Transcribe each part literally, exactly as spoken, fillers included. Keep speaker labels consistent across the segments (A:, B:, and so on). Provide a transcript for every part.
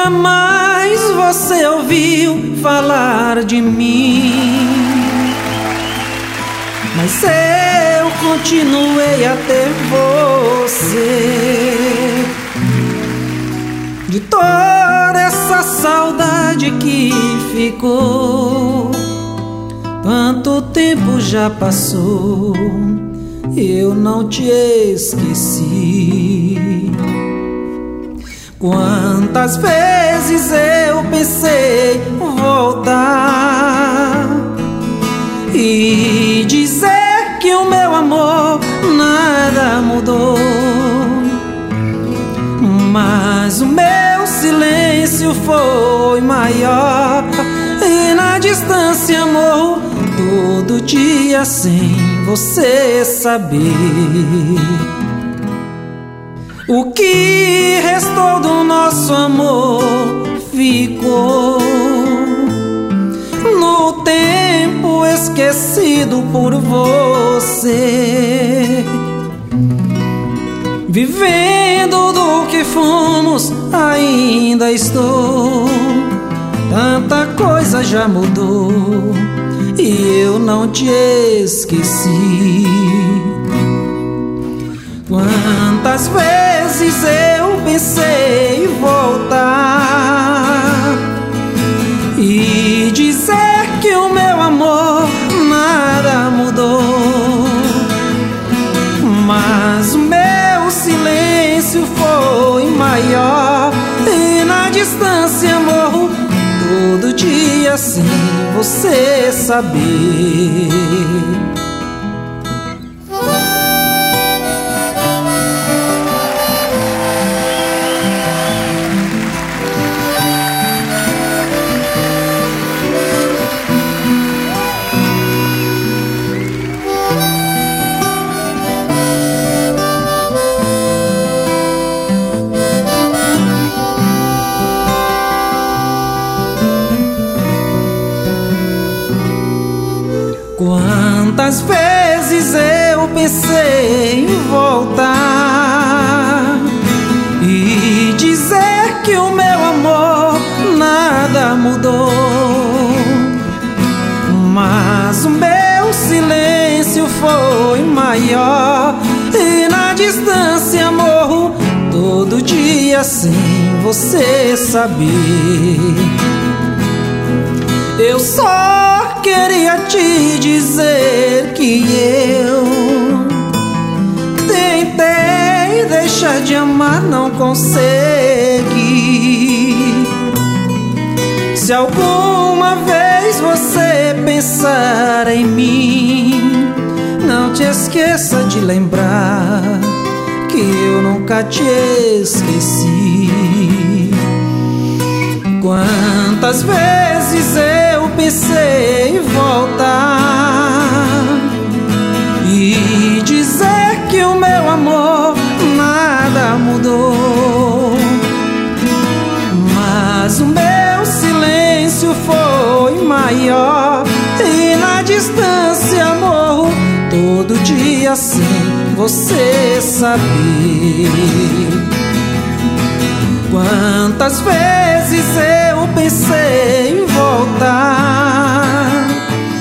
A: Nunca mais você ouviu falar de mim, mas eu continuei a ter você. De toda essa saudade que ficou, quanto tempo já passou, eu não te esqueci. Quantas vezes eu pensei voltar e dizer que o meu amor nada mudou, mas o meu silêncio foi maior e na distância morro todo dia sem você saber. O que restou do nosso amor ficou no tempo esquecido por você. Vivendo do que fomos, ainda estou. Tanta coisa já mudou e eu não te esqueci. Quantas vezes eu pensei em voltar e dizer que o meu amor nada mudou, mas o meu silêncio foi maior e na distância morro todo dia sem você saber. Quantas vezes eu pensei em voltar e dizer que o meu amor nada mudou, mas o meu silêncio foi maior e na distância morro todo dia sem você saber. Eu só queria te dizer que eu tentei deixar de amar, não consegui. Se alguma vez você pensar em mim, não te esqueça de lembrar que eu nunca te esqueci. Quantas vezes eu pensei em voltar e dizer que o meu amor nada mudou, mas o meu silêncio foi maior e na distância morro todo dia sem você saber. Quantas vezes eu pensei em voltar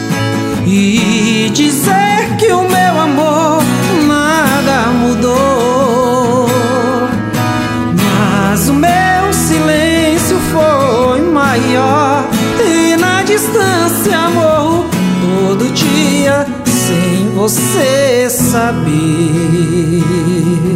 A: e dizer que o meu amor nada mudou, mas o meu silêncio foi maior e na distância morro todo dia sem você saber.